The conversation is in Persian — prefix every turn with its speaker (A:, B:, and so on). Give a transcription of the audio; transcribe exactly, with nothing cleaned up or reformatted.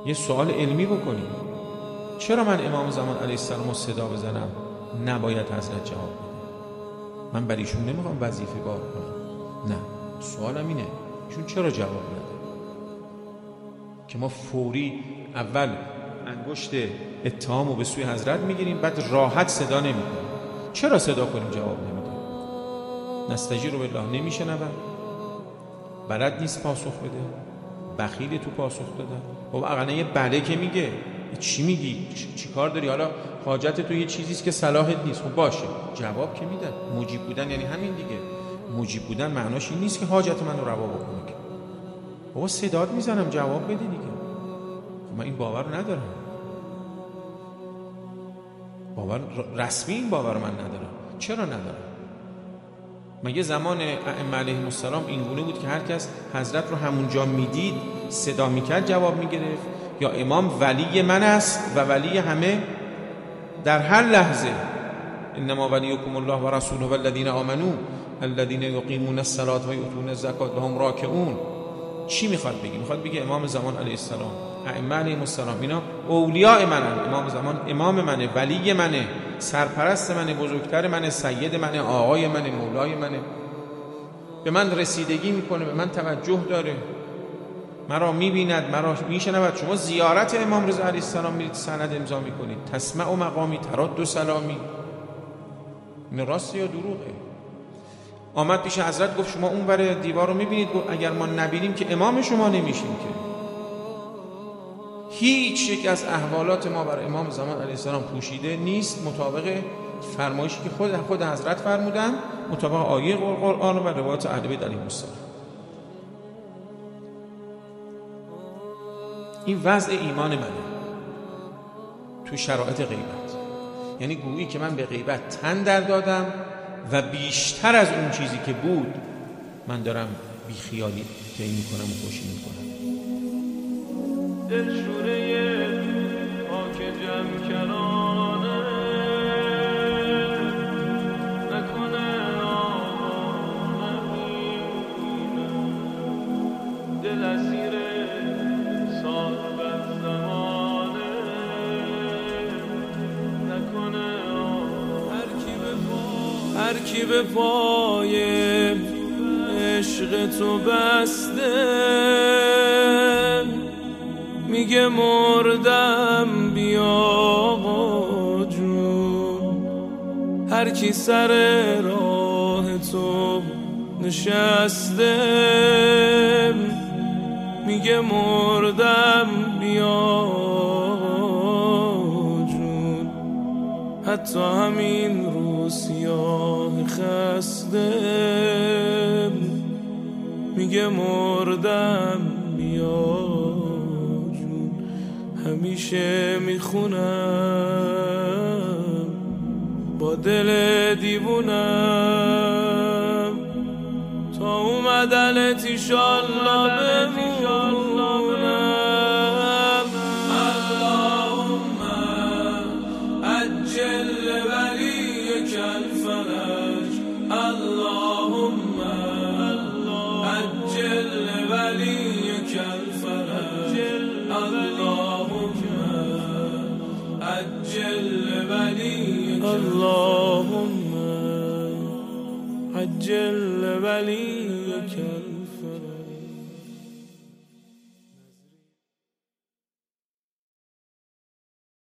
A: یه سوال علمی بکنیم. چرا من امام زمان علیه السلام رو صدا بزنم نباید حضرت جواب بده؟ من برای ایشون نمیخوام وظیفه بار کنم، نه، سوالم اینه ایشون چرا جواب نده؟ که ما فوری اول انگشت اتهام رو به سوی حضرت میگیریم، بعد راحت صدا نمیکنیم. چرا صدا کنیم جواب نمیده؟ نستجیر بالله نمیشنون، بلد نیست پاسخ بده، بخیل تو پاسخ دادن. بابا اقلا یه بله که میگه، چی میگی؟ چی کار داری؟ حالا حاجت تو یه چیزیست که صلاحت نیست، خب باشه جواب که میدن. مجیب بودن یعنی همین دیگه. مجیب بودن معناش این نیست که حاجت منو روا بکنه. بابا صدات میزنم جواب بده دیگه. خب من این باور رو ندارم، باور رسمی این باور رو من ندارم. چرا ندارم؟ مگه زمان ائمه علیهم السلام این گونه بود که هر کس حضرت رو همونجا میدید صدا میکرد جواب میگرفت؟ یا امام ولی من است و ولی همه در هر لحظه؟ انما ولیکم الله و رسوله والذین آمنوا الذین یقیمون الصلاة و یؤتون الزکاة و هم راکعون. چی میخواد بگی؟ میخواد بگه امام زمان علیه السلام، ائمه علیهم السلام اینا اولیاء منن. امام زمان امام منه، ولی منه، سرپرست منه، بزرگتر منه، سید منه، آقای منه، مولای منه، به من رسیدگی میکنه، به من توجه داره، مرا میبیند، مرا میشنود. شما زیارت امام رضا علیه السلام میرید سند امضا میکنید، تسمع و مقامی ترد و سلامی. این راسته یا دروغه؟ آمد پیش حضرت گفت شما اون بر دیوار رو میبینید؟ گفت اگر ما نبینیم که امام شما نمیشیم که. هیچ یک از احوالات ما بر امام زمان علیه السلام پوشیده نیست، مطابق فرمایشی که خود خود حضرت فرمودن، مطابق آیه قرآن و روایات اهل بیت علیهم السلام. این وضع ایمان منه تو شرایط غیبت. یعنی گویی که من به غیبت تن در دادم و بیشتر از اون چیزی که بود من دارم بیخیالی طی میکنم و خوشی میکنم.
B: دلشوره خاک جمع کرانه نکنه آمنی دل اسیر صاحب زمانه نکنه هر کی به پای عشق تو بسته میگه مردم بیا آقا جون. هر کی سر راه تو نشسته میگه مردم بیا آقا جون. حتی همین رو سیاه خسته میگه مردم بیا. همیشه میخونم با دل دیوونم تا اومدنت ایشالله بمونم. اللهم عجل ولیک الفرج، اللهم عجل ولیک الفرج، اللهم عجل ولیک اللهم عجل ولیک الفرج.